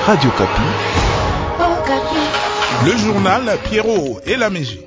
Radio Kapi. Le journal Pierrot et la Mégie.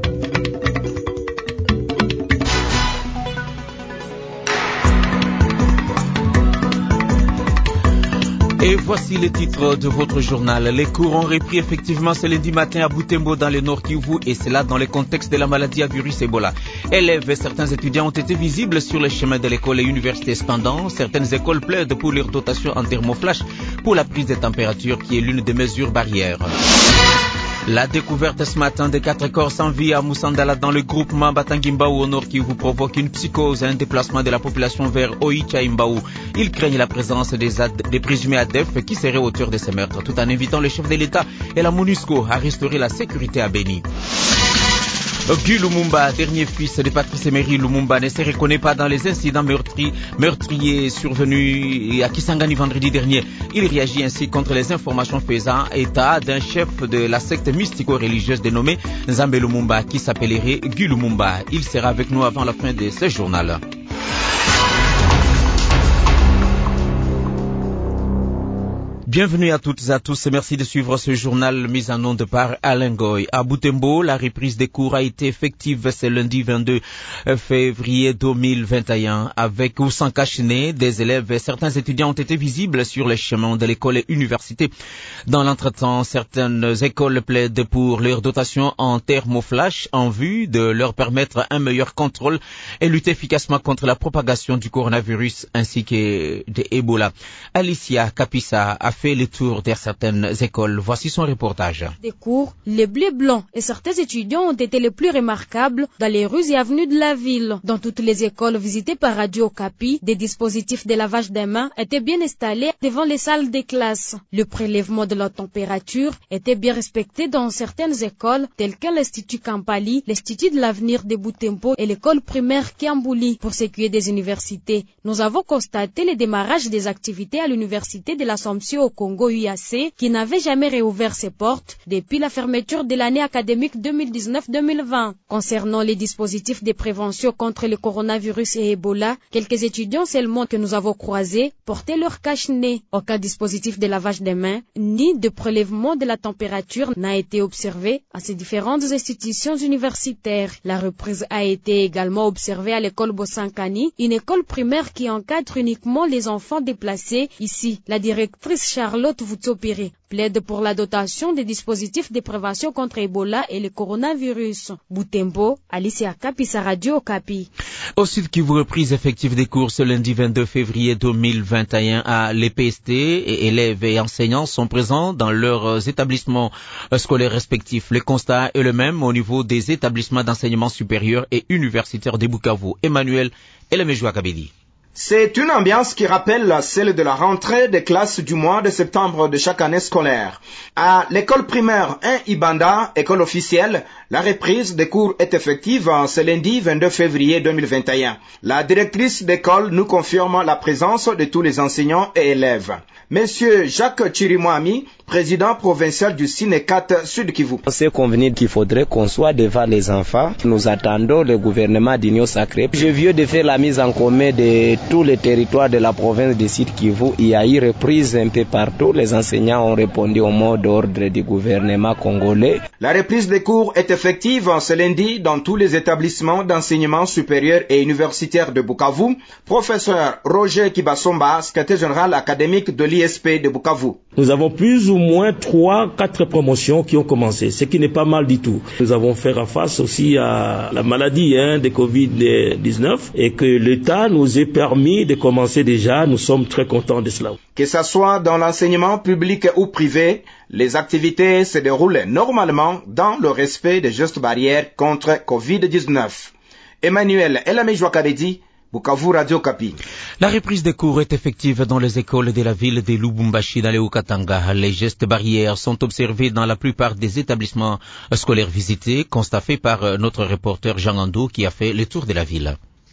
Et voici les titres de votre journal. Les cours ont repris effectivement ce lundi matin à Butembo dans le Nord Kivu, et cela dans le contexte de la maladie à virus Ebola. Élèves et certains étudiants ont été visibles sur les chemins de l'école et université. Cependant, certaines écoles plaident pour leur dotation en thermoflash pour la prise des températures, qui est l'une des mesures barrières. La découverte ce matin de 4 corps sans vie à Moussandala dans le groupement Batangimbaou au Nord Kivu provoque une psychose et un déplacement de la population vers Oicha-Imbaou. Ils craignent la présence des présumés ADF qui seraient auteurs de ces meurtres, tout en invitant le chef de l'État et la MONUSCO à restaurer la sécurité à Beni. Guy Lumumba, dernier fils de Patrice Emery Lumumba, ne se reconnaît pas dans les incidents meurtriers survenus à Kisangani vendredi dernier. Il réagit ainsi contre les informations faisant état d'un chef de la secte mystico-religieuse dénommée Nzambe Lumumba qui s'appellerait Guy Lumumba. Il sera avec nous avant la fin de ce journal. Bienvenue à toutes et à tous et merci de suivre ce journal mis en onde par Alain Goy. À Butembo, la reprise des cours a été effective ce lundi 22 février 2021. Avec ou sans cache-nez, des élèves et certains étudiants ont été visibles sur les chemins de l'école et université. Dans l'entretemps, certaines écoles plaident pour leur dotation en thermoflash en vue de leur permettre un meilleur contrôle et lutter efficacement contre la propagation du coronavirus ainsi que de Ebola. Alicia Kapisa a fait le tour de certaines écoles. Voici son reportage. Des cours, les bleus blancs et certains étudiants ont été les plus remarquables dans les rues et avenues de la ville. Dans toutes les écoles visitées par Radio Kapi, des dispositifs de lavage des mains étaient bien installés devant les salles des classes. Le prélèvement de la température était bien respecté dans certaines écoles telles que l'Institut Kampali, l'Institut de l'avenir de Butembo et l'école primaire Kiambouli. Pour ce qui est des universités, nous avons constaté le démarrage des activités à l'université de l'Assomption au Congo UAC qui n'avait jamais réouvert ses portes depuis la fermeture de l'année académique 2019-2020. Concernant les dispositifs de prévention contre le coronavirus et Ebola, quelques étudiants seulement que nous avons croisés portaient leur cache-nez. Aucun dispositif de lavage des mains ni de prélèvement de la température n'a été observé à ces différentes institutions universitaires. La reprise a été également observée à l'école Bosankani, une école primaire qui encadre uniquement les enfants déplacés. Ici, la directrice Charlotte Vutsopiri plaide pour la dotation des dispositifs de prévention contre Ebola et le coronavirus. Butembo, Alicia Kapisa, Radio Kapi. Au Sud Kivu, reprise effective des cours ce lundi 22 février 2021 à l'EPST et élèves et enseignants sont présents dans leurs établissements scolaires respectifs. Le constat est le même au niveau des établissements d'enseignement supérieur et universitaire de Bukavu. Emmanuel Elemejoua Kabedi. C'est une ambiance qui rappelle celle de la rentrée des classes du mois de septembre de chaque année scolaire. À l'école primaire 1 Ibanda, école officielle, la reprise des cours est effective ce lundi 22 février 2021. La directrice d'école nous confirme la présence de tous les enseignants et élèves. Monsieur Jacques Chirimwami, président provincial du Sinecat Sud Kivu. On s'est convenu qu'il faudrait qu'on soit devant les enfants. Nous attendons le gouvernement d'Union Sacrée. Je viens de faire la mise en commun de tous les territoires de la province de Sud Kivu. Il y a eu reprise un peu partout. Les enseignants ont répondu au mot d'ordre du gouvernement congolais. La reprise des cours est effective ce lundi dans tous les établissements d'enseignement supérieur et universitaire de Bukavu. Professeur Roger Kibasomba, secrétaire général académique de l'ISP de Bukavu. Nous avons plus ou moins 3-4 promotions qui ont commencé, ce qui n'est pas mal du tout. Nous avons fait face aussi à la maladie de Covid-19 et que l'État nous ait permis de commencer déjà. Nous sommes très contents de cela. Que ce soit dans l'enseignement public ou privé, les activités se déroulent normalement dans le respect des gestes barrières contre Covid-19. Emmanuel Elamejwa Kadedi, Bukavu, Radio Kapi. La reprise des cours est effective dans les écoles de la ville de Lubumbashi dans le Haut-Katanga. Les gestes barrières sont observés dans la plupart des établissements scolaires visités, constatés par notre reporter Jean Andou qui a fait le tour de la ville.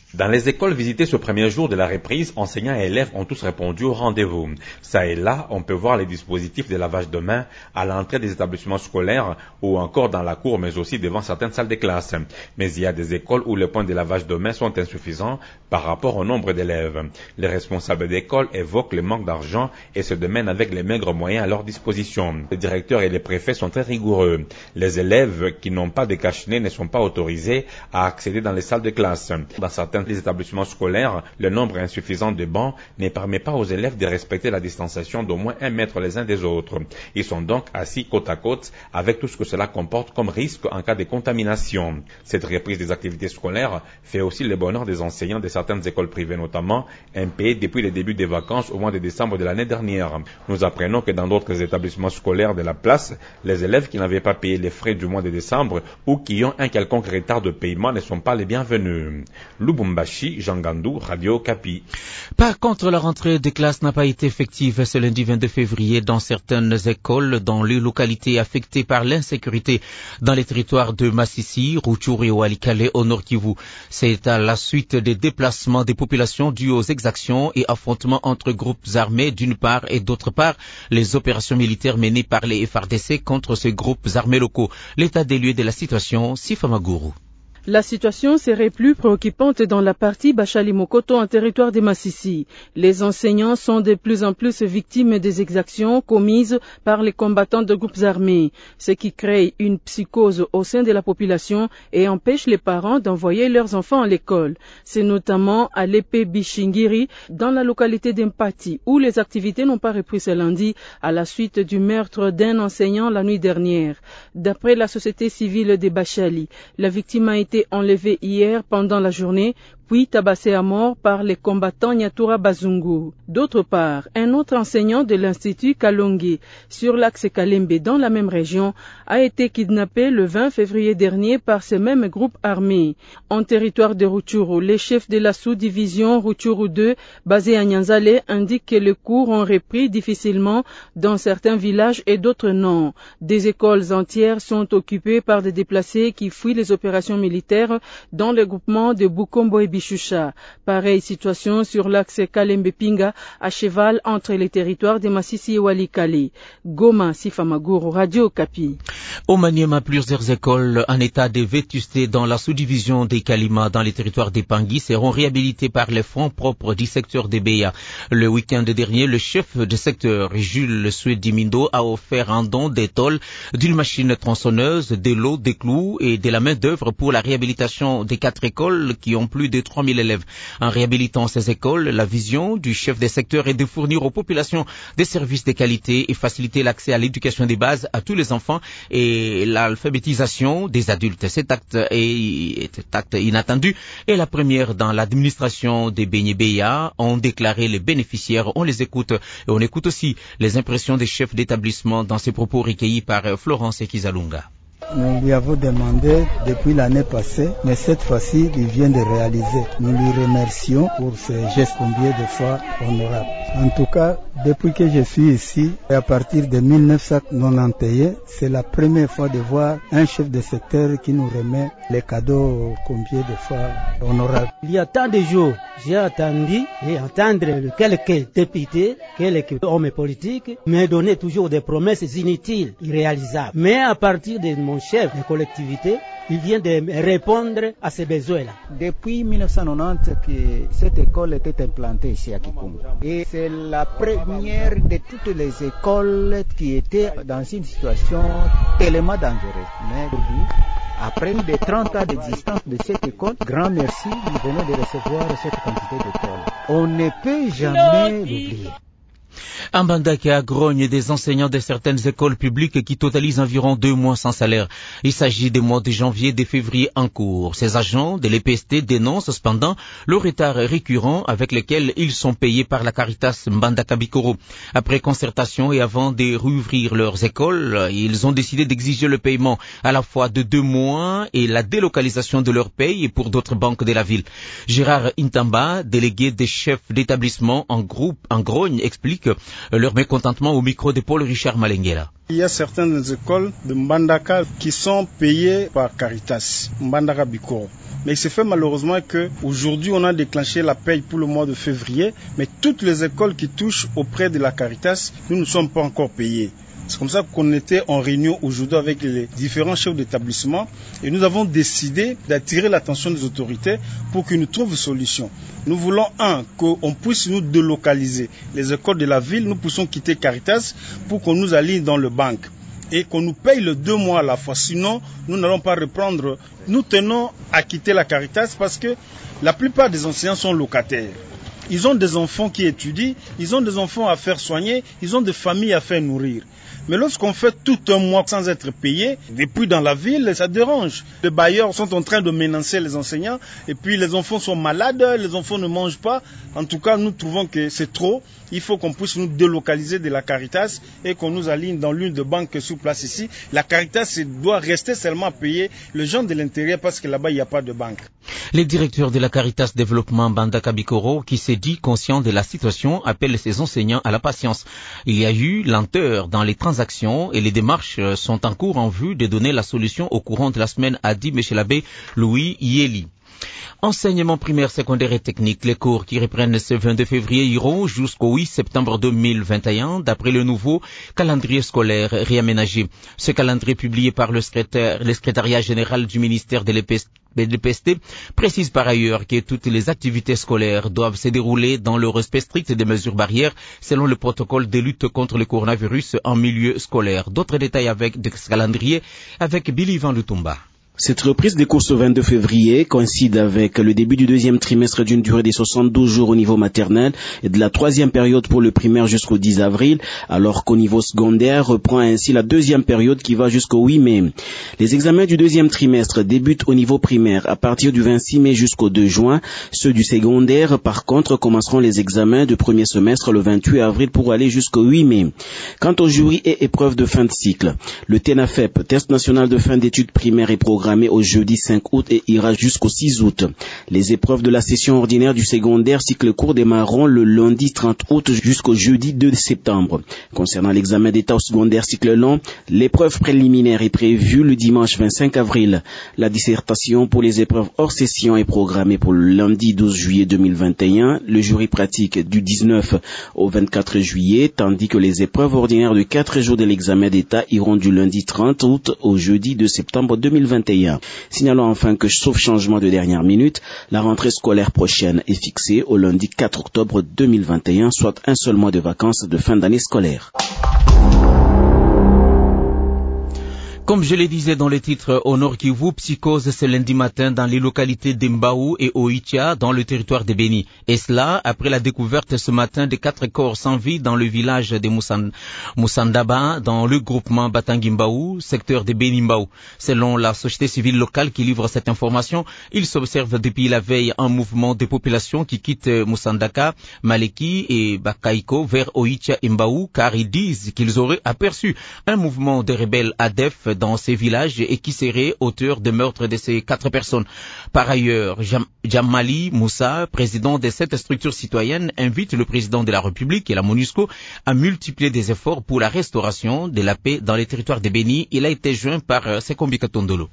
Dans les écoles visitées ce premier jour de la reprise, enseignants et élèves ont tous répondu au rendez-vous. Ça et là, on peut voir les dispositifs de lavage de mains à l'entrée des établissements scolaires ou encore dans la cour, mais aussi devant certaines salles de classe. Mais il y a des écoles où les points de lavage de mains sont insuffisants par rapport au nombre d'élèves. Les responsables d'école évoquent le manque d'argent et se démènent avec les maigres moyens à leur disposition. Les directeurs et les préfets sont très rigoureux. Les élèves qui n'ont pas de cache-nez ne sont pas autorisés à accéder dans les salles de classe. Dans certains établissements scolaires, le nombre insuffisant de bancs ne permet pas aux élèves de respecter la distanciation d'au moins 1 mètre les uns des autres. Ils sont donc assis côte à côte avec tout ce que cela comporte comme risque en cas de contamination. Cette reprise des activités scolaires fait aussi le bonheur des enseignants de certaines écoles privées notamment, impayés depuis le début des vacances au mois de décembre de l'année dernière. Nous apprenons que dans d'autres établissements scolaires de la place, les élèves qui n'avaient pas payé les frais du mois de décembre ou qui ont un quelconque retard de paiement ne sont pas les bienvenus. Lubumbashi, Jean Gandou, Radio Okapi. Par contre, la rentrée des classes n'a pas été effective ce lundi 22 février dans certaines écoles dans les localités affectées par l'insécurité dans les territoires de Massissi, Rutshuru et Walikale au Nord Kivu. C'est à la suite des déplacements des populations dus aux exactions et affrontements entre groupes armés d'une part et d'autre part les opérations militaires menées par les FARDC contre ces groupes armés locaux. L'état des lieux de la situation, Sifa Maguru. La situation serait plus préoccupante dans la partie Bachali-Mokoto en territoire de Massissi. Les enseignants sont de plus en plus victimes des exactions commises par les combattants de groupes armés, ce qui crée une psychose au sein de la population et empêche les parents d'envoyer leurs enfants à l'école. C'est notamment à l'épée Bishingiri, dans la localité d'Empati, où les activités n'ont pas repris ce lundi à la suite du meurtre d'un enseignant la nuit dernière. D'après la société civile de Bachali, la victime a été enlevé hier pendant la journée, puis tabassé à mort par les combattants Nyatura Bazungu. D'autre part, un autre enseignant de l'Institut Kalongi sur l'axe Kalembe dans la même région a été kidnappé le 20 février dernier par ces mêmes groupes armés. En territoire de Rutshuru, les chefs de la sous-division Rutshuru 2, basée à Nyanzale, indiquent que les cours ont repris difficilement dans certains villages et d'autres non. Des écoles entières sont occupées par des déplacés qui fuient les opérations militaires dans le groupement de Bukombo et Bishusha. Pareille situation sur l'axe Kalembe-Pinga, à cheval entre les territoires de Massissi et Walikale. Goma, Sifamaguru, Radio Okapi. Au Maniema, plusieurs écoles en état de vétusté dans la sous-division des Kalima dans les territoires des Pangui seront réhabilitées par les fonds propres du secteur des Béa. Le week-end dernier, le chef du secteur, Jules Suedimindo, a offert un don des tôles, d'une machine tronçonneuse, de l'eau, des clous et de la main-d'œuvre pour la réhabilitation des 4 écoles qui ont plus de 3000 élèves. En réhabilitant ces écoles, la vision du chef des secteurs est de fournir aux populations des services de qualité et faciliter l'accès à l'éducation des bases à tous les enfants et l'alphabétisation des adultes. Cet acte inattendu est la première dans l'administration des Benyebéa, ont déclaré les bénéficiaires. On les écoute et on écoute aussi les impressions des chefs d'établissement dans ces propos recueillis par Florence Ekizalunga. Nous lui avons demandé depuis l'année passée, mais cette fois-ci, il vient de réaliser. Nous lui remercions pour ce geste combien de fois honorable. En tout cas, depuis que je suis ici, à partir de 1991, c'est la première fois de voir un chef de secteur qui nous remet les cadeaux combien de fois honorables. Il y a tant de jours, j'ai attendu et entendre quelques députés, quelques hommes politiques me donner toujours des promesses inutiles, irréalisables. Mais à partir de mon chef de collectivité, il vient de répondre à ces besoins-là. Depuis 1990 que cette école était implantée ici à Kikungu. Et c'est la première de toutes les écoles qui étaient dans une situation tellement dangereuse. Mais aujourd'hui, après plus de 30 ans d'existence de cette école, grand merci, nous venons de recevoir cette quantité d'écoles. On ne peut jamais l'oublier. En Bandaki, à grogne des enseignants de certaines écoles publiques qui totalisent environ 2 mois sans salaire. Il s'agit des mois de janvier et de février en cours. Ces agents de l'EPST dénoncent cependant le retard récurrent avec lequel ils sont payés par la Caritas Mbandaka Bikoro. Après concertation et avant de rouvrir leurs écoles, ils ont décidé d'exiger le paiement à la fois de 2 mois et la délocalisation de leur paye pour d'autres banques de la ville. Gérard Intamba, délégué des chefs d'établissement en grogne, explique expliquent leur mécontentement au micro de Paul Richard Malenguela. Il y a certaines écoles de Mbandaka qui sont payées par Caritas, Mbandaka Bikoro. Mais il se fait malheureusement qu'aujourd'hui, on a déclenché la paye pour le mois de février, mais toutes les écoles qui touchent auprès de la Caritas, nous ne sommes pas encore payés. C'est comme ça qu'on était en réunion aujourd'hui avec les différents chefs d'établissement et nous avons décidé d'attirer l'attention des autorités pour qu'ils nous trouvent une solution. Nous voulons, qu'on puisse nous délocaliser. Les écoles de la ville, nous puissions quitter Caritas pour qu'on nous aligne dans le banque et qu'on nous paye le 2 mois à la fois. Sinon, nous n'allons pas reprendre. Nous tenons à quitter la Caritas parce que la plupart des enseignants sont locataires. Ils ont des enfants qui étudient, ils ont des enfants à faire soigner, ils ont des familles à faire nourrir. Mais lorsqu'on fait tout un mois sans être payé, depuis dans la ville, ça dérange. Les bailleurs sont en train de menacer les enseignants et puis les enfants sont malades, les enfants ne mangent pas. En tout cas, nous trouvons que c'est trop. Il faut qu'on puisse nous délocaliser de la Caritas et qu'on nous aligne dans l'une des banques sur place ici. La Caritas doit rester seulement payer les gens de l'intérieur parce que là-bas, il n'y a pas de banque. Le directeur de la Caritas Développement Mbandaka Bikoro, qui s'est dit conscient de la situation, appelle ses enseignants à la patience. Il y a eu lenteur dans les transactions et les démarches sont en cours en vue de donner la solution au courant de la semaine, a dit M. l'abbé Louis Yeli. Enseignement primaire, secondaire et technique. Les cours qui reprennent ce 22 février iront jusqu'au 8 septembre 2021 d'après le nouveau calendrier scolaire réaménagé. Ce calendrier publié par le secrétariat général du ministère de l'EPST précise par ailleurs que toutes les activités scolaires doivent se dérouler dans le respect strict des mesures barrières selon le protocole de lutte contre le coronavirus en milieu scolaire. D'autres détails avec ce calendrier avec Billy Van Lutumba. Cette reprise des cours ce 22 février coïncide avec le début du deuxième trimestre d'une durée de 72 jours au niveau maternel et de la troisième période pour le primaire jusqu'au 10 avril, alors qu'au niveau secondaire reprend ainsi la deuxième période qui va jusqu'au 8 mai. Les examens du deuxième trimestre débutent au niveau primaire à partir du 26 mai jusqu'au 2 juin. Ceux du secondaire, par contre, commenceront les examens du premier semestre le 28 avril pour aller jusqu'au 8 mai. Quant aux jurys et épreuves de fin de cycle, le TENAFEP, test national de fin d'études primaires et programmé au jeudi 5 août et ira jusqu'au 6 août. Les épreuves de la session ordinaire du secondaire cycle court démarreront le lundi 30 août jusqu'au jeudi 2 septembre. Concernant l'examen d'état au secondaire cycle long, l'épreuve préliminaire est prévue le dimanche 25 avril. La dissertation pour les épreuves hors session est programmée pour le lundi 12 juillet 2021, le jury pratique du 19 au 24 juillet, tandis que les épreuves ordinaires de 4 jours de l'examen d'état iront du lundi 30 août au jeudi 2 septembre 2021. Signalons enfin que, sauf changement de dernière minute, la rentrée scolaire prochaine est fixée au lundi 4 octobre 2021, soit un seul mois de vacances de fin d'année scolaire. Comme je le disais dans le titre, au Nord Kivu, psychose ce lundi matin dans les localités d'Embaou et Oicha dans le territoire de Beni. Et cela après la découverte ce matin de 4 corps sans vie dans le village de Moussandaba, dans le groupement Batangimbaou, secteur de Beni-Mbaou. Selon la société civile locale qui livre cette information, il s'observe depuis la veille un mouvement de population qui quitte Moussandaka, Maleki et Bakaiko vers Oicha et Mbaou, car ils disent qu'ils auraient aperçu un mouvement de rebelles ADF dans ces villages et qui serait auteur de meurtre de ces 4 personnes. Par ailleurs, Jamali Moussa, président de cette structure citoyenne, invite le président de la République et la MONUSCO à multiplier des efforts pour la restauration de la paix dans les territoires de Beni. Il a été joint par Sekombi Katondolo.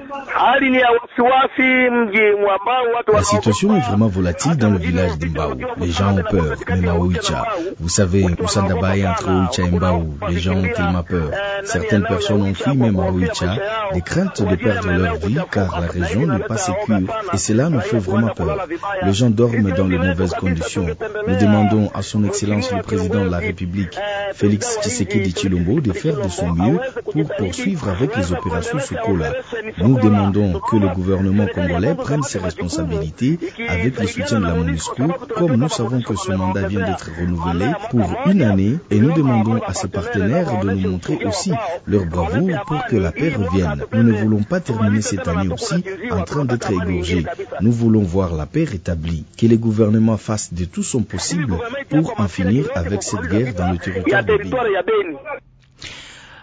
La situation est vraiment volatile dans le village d'Imbaou. Les gens ont peur, même à Oicha. Vous savez, Moussandaba est entre Oicha et Imbaou. Les gens ont tellement peur. Certaines personnes ont fui même à Oicha, des craintes de perdre leur vie car la région n'est pas sécure et cela nous fait vraiment peur. Les gens dorment dans de mauvaises conditions. Nous demandons à son Excellence le Président de la République, Félix Tshisekedi Tshilombo, de faire de son mieux pour poursuivre avec les opérations Sokola. Nous demandons que le gouvernement congolais prenne ses responsabilités avec le soutien de la MONUSCO, comme nous savons que ce mandat vient d'être renouvelé pour 1 année, et nous demandons à ses partenaires de nous montrer aussi leur bravoure pour que la paix revienne. Nous ne voulons pas terminer cette année aussi en train d'être égorgés. Nous voulons voir la paix rétablie, que les gouvernements fassent de tout son possible pour en finir avec cette guerre dans le territoire de Beni.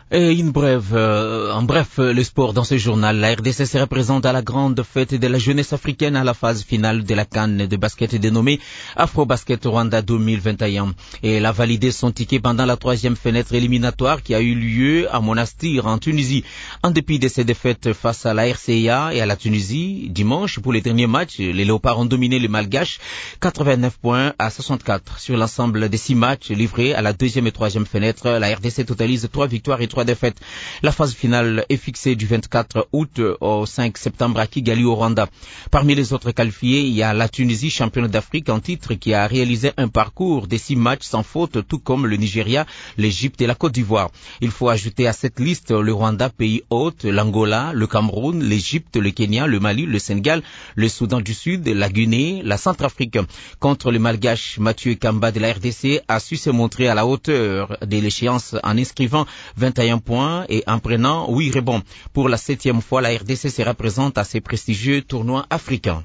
Et en bref, le sport dans ce journal. La RDC se représente à la grande fête de la jeunesse africaine à la phase finale de la CAN de basket dénommée Afro-Basket Rwanda 2021. Et elle a validé son ticket pendant la 3e fenêtre éliminatoire qui a eu lieu à Monastir en Tunisie. En dépit de ses défaites face à la RCA et à la Tunisie, dimanche, pour les derniers matchs, les Léopards ont dominé les Malgaches 89 points à 64. Sur l'ensemble des 6 matchs livrés à la 2e et 3e fenêtre, la RDC totalise 3 victoires et 3 défaites. La phase finale est fixée du 24 août au 5 septembre à Kigali au Rwanda. Parmi les autres qualifiés, il y a la Tunisie, championne d'Afrique en titre, qui a réalisé un parcours des 6 matchs sans faute, tout comme le Nigeria, l'Égypte et la Côte d'Ivoire. Il faut ajouter à cette liste le Rwanda, pays hôte, l'Angola, le Cameroun, l'Égypte, le Kenya, le Mali, le Sénégal, le Soudan du Sud, la Guinée, la Centrafrique. Contre le Malgache, Mathieu Kamba de la RDC a su se montrer à la hauteur de l'échéance en inscrivant 21 points et en prenant 8 rebonds. Pour la 7e fois, la RDC se représente à ces prestigieux tournois africains.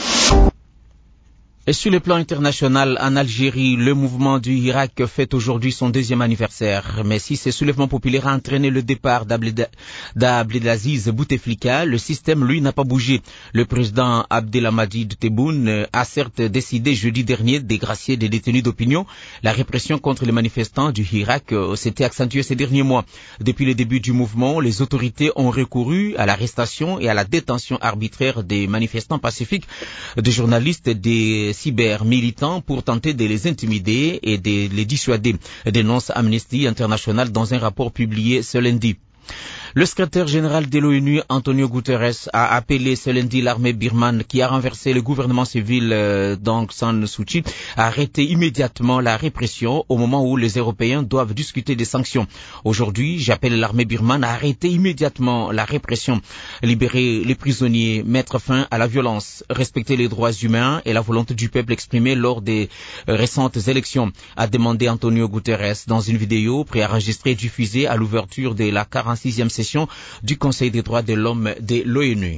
Et sur le plan international, en Algérie, le mouvement du Hirak fête aujourd'hui son 2e anniversaire. Mais si ce soulèvement populaire a entraîné le départ d'Abdelaziz Bouteflika, le système, lui, n'a pas bougé. Le président Abdelhamid Tebboune a certes décidé jeudi dernier de gracier des détenus d'opinion. La répression contre les manifestants du Hirak s'était accentuée ces derniers mois. Depuis le début du mouvement, les autorités ont recouru à l'arrestation et à la détention arbitraire des manifestants pacifiques, des journalistes, des cyber-militants pour tenter de les intimider et de les dissuader, dénonce Amnesty International dans un rapport publié ce lundi. Le secrétaire général de l'ONU, Antonio Guterres, a appelé ce lundi l'armée birmane qui a renversé le gouvernement civil d'Aung San Suu Kyi à arrêter immédiatement la répression au moment où les Européens doivent discuter des sanctions. Aujourd'hui, j'appelle l'armée birmane à arrêter immédiatement la répression, libérer les prisonniers, mettre fin à la violence, respecter les droits humains et la volonté du peuple exprimée lors des récentes élections, a demandé Antonio Guterres dans une vidéo préenregistrée et diffusée à l'ouverture de la 46e session du Conseil des droits de l'homme de l'ONU.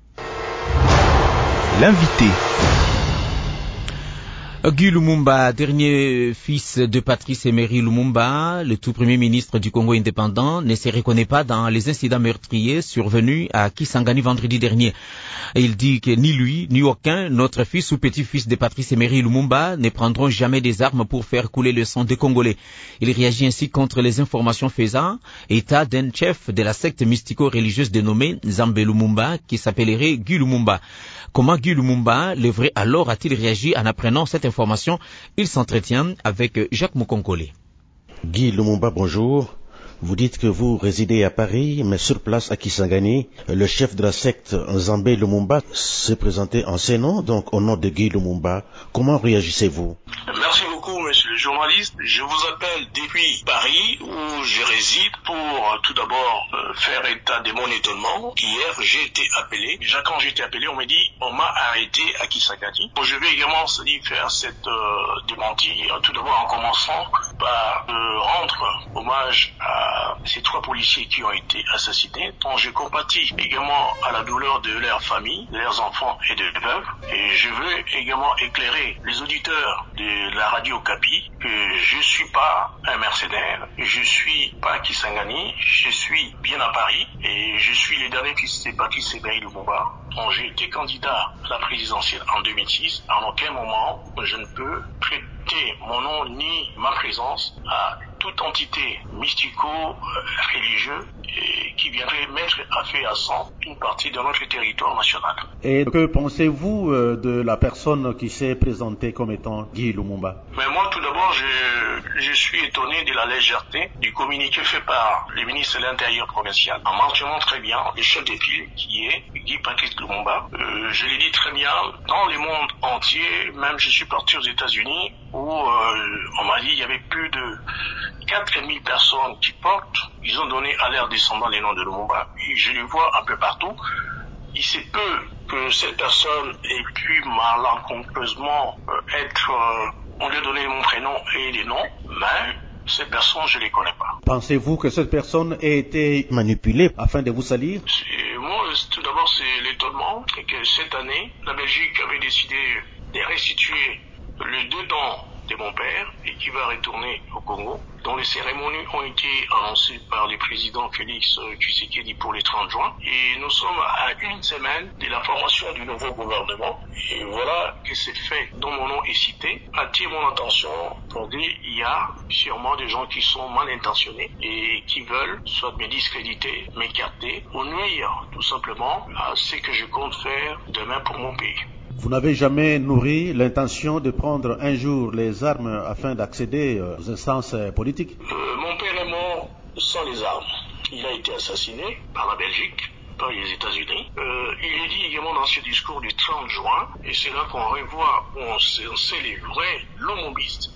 L'invité. Guy Lumumba, dernier fils de Patrice Emery Lumumba, le tout premier ministre du Congo indépendant, ne se reconnaît pas dans les incidents meurtriers survenus à Kisangani vendredi dernier. Il dit que ni lui, ni aucun autre fils ou petit-fils de Patrice Emery Lumumba ne prendront jamais des armes pour faire couler le sang des Congolais. Il réagit ainsi contre les informations faisant état d'un chef de la secte mystico-religieuse dénommée Nzambe Lumumba qui s'appellerait Guy Lumumba. Comment Guy Lumumba, le vrai alors, a-t-il réagi en apprenant cette information? Il s'entretient avec Jacques Mukonkole. Guy Lumumba, bonjour. Vous dites que vous résidez à Paris, mais sur place à Kisangani, le chef de la secte Nzambe Lumumba s'est présenté en ses noms, donc au nom de Guy Lumumba. Comment réagissez-vous? Merci beaucoup, monsieur le journaliste. Je vous appelle depuis Paris, où je réside, pour tout d'abord faire état de mon étonnement. Hier, j'ai été appelé. Déjà, quand j'ai été appelé, on m'a dit, on m'a arrêté à Kisangani. Bon, je vais également faire cette démentir. Tout d'abord, en commençant par rendre hommage à ces 3 policiers qui ont été assassinés, dont je compatis également à la douleur de leurs familles, de leurs enfants et de veuves. Et je veux également éclairer les auditeurs de la radio Kapi que je suis pas un mercenaire, je suis pas à Kisangani, je suis bien à Paris et je suis le dernier fils de Patrice Emery Lumumba. J'ai été candidat à la présidentielle en 2006. En aucun moment, je ne peux prêter mon nom ni ma présence à toute entité mystico-religieuse qui viendrait mettre à feu et à sang une partie de notre territoire national. Et que pensez-vous de la personne qui s'est présentée comme étant Guy Lumumba? Mais moi, tout d'abord, je suis étonné de la légèreté du communiqué fait par le ministre de l'Intérieur provincial, en mentionnant très bien le chef de file qui est Guy Patrice Lumumba. Je l'ai dit très bien, dans le monde entier, même je suis parti aux États-Unis où on m'a dit qu'il y avait plus de 4000 personnes qui portent, ils ont donné à leurs descendants les noms de Lumumba. Et je les vois un peu partout. Il se peut que cette personne ait pu malencontreusement on lui a donné mon prénom et les noms, mais ces personnes, je ne les connais pas. Pensez-vous que cette personne ait été manipulée afin de vous salir? Moi, tout d'abord, c'est l'étonnement que cette année, la Belgique avait décidé de restituer les 2 dents de mon père et qui va retourner au Congo. dont les cérémonies ont été annoncées par le président Félix Tshisekedi pour le 30 juin. Et nous sommes à une semaine de la formation du nouveau gouvernement. Et voilà que ces faits dont mon nom est cité attirent mon attention pour dire qu'il y a sûrement des gens qui sont mal intentionnés et qui veulent soit me discréditer, m'écarter ou nuire tout simplement à ce que je compte faire demain pour mon pays. Vous n'avez jamais nourri l'intention de prendre un jour les armes afin d'accéder aux instances politiques? Mon père est mort sans les armes. Il a été assassiné par la Belgique, par les États-Unis. Il est dit également dans ce discours du 30 juin, et c'est là qu'on revoit, on sait les vrais lumumbistes.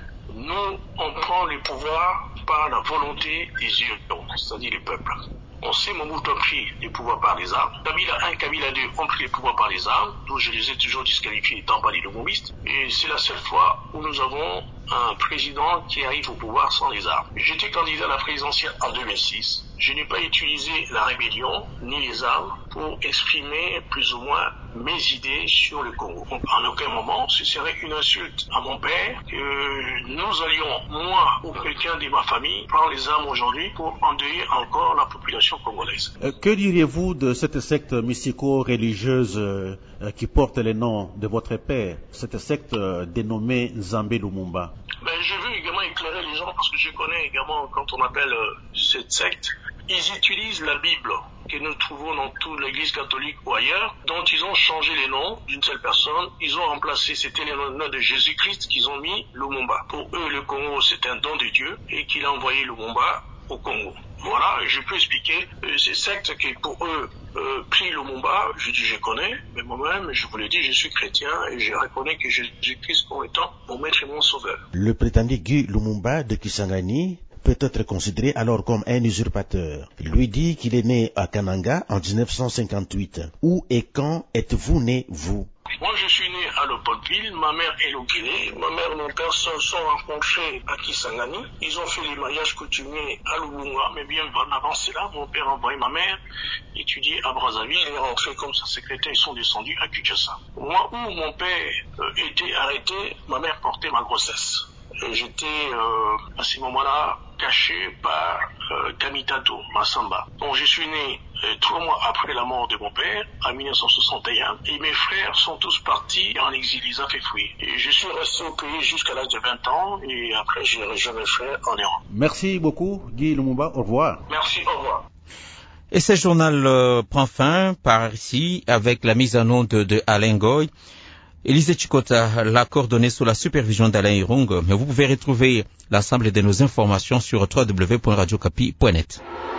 Nous, on prend le pouvoir par la volonté des urnes, c'est-à-dire les peuples. On sait Mobutu a pris les pouvoirs par les armes. Kabila 1, Kabila 2 ont pris les pouvoirs par les armes, dont je les ai toujours disqualifiés étant pas des lumumbistes. Et c'est la seule fois où nous avons un président qui arrive au pouvoir sans les armes. J'étais candidat à la présidentielle en 2006. Je n'ai pas utilisé la rébellion ni les armes pour exprimer plus ou moins mes idées sur le Congo. En aucun moment, ce serait une insulte à mon père que nous allions, moi ou quelqu'un de ma famille, prendre les armes aujourd'hui pour endeuiller encore la population congolaise. Que diriez-vous de cette secte mystico-religieuse qui porte le nom de votre père, cette secte dénommée Nzambe Lumumba? Je veux également éclairer les gens parce que je connais également quand on appelle cette secte, ils utilisent la Bible que nous trouvons dans toute l'église catholique ou ailleurs, dont ils ont changé les noms d'une seule personne, ils ont remplacé, c'était le nom de Jésus-Christ qu'ils ont mis Lumumba. Pour eux, le Congo, c'est un don de Dieu et qu'il a envoyé Lumumba au Congo. Voilà, je peux expliquer ces sectes qui pour eux prient Lumumba, je connais, mais moi-même, je vous l'ai dit, je suis chrétien et je reconnais que Jésus-Christ comme étant mon maître et mon sauveur. Le prétendu Guy Lumumba de Kisangani peut être considéré alors comme un usurpateur. Il lui dit qu'il est né à Kananga en 1958. Où et quand êtes-vous né, vous? Moi, je suis né à Leopoldville, ma mère est Guinée, ma mère et mon père se sont rencontrés à Kisangani. Ils ont fait les mariages coutumiers à Lubunga, mais bien avant cela, mon père a envoyé ma mère étudier à Brazzaville, il est rentré comme sa secrétaire, ils sont descendus à Kinshasa. Moi, où mon père était arrêté, ma mère portait ma grossesse. J'étais à ce moment-là caché par Kamitato, Massamba. Donc je suis né 3 mois après la mort de mon père, en 1961, et mes frères sont tous partis en exil, ils ont fait fuir. Et je suis resté au pays jusqu'à l'âge de 20 ans, et après j'ai rejoint mes frères en Iran. Merci beaucoup, Guy Lumumba, au revoir. Merci, au revoir. Et ce journal prend fin par ici avec la mise en onde de Alain Goy. Élisée Chikota l'a coordonné sous la supervision d'Alain Irung, mais vous pouvez retrouver l'ensemble de nos informations sur www.radiocapi.net.